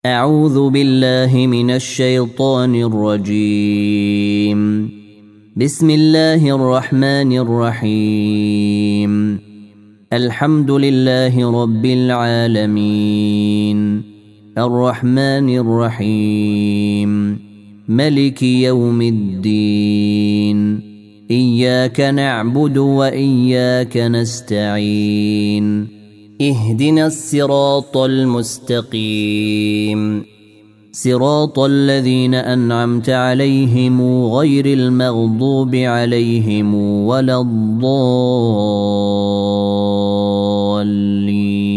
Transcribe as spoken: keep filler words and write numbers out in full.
أعوذ بالله من الشيطان الرجيم. بسم الله الرحمن الرحيم. الحمد لله رب العالمين الرحمن الرحيم ملك يوم الدين إياك نعبد وإياك نستعين اهدنا الصراط المستقيم صراط الذين أنعمت عليهم غير المغضوب عليهم ولا الضالين.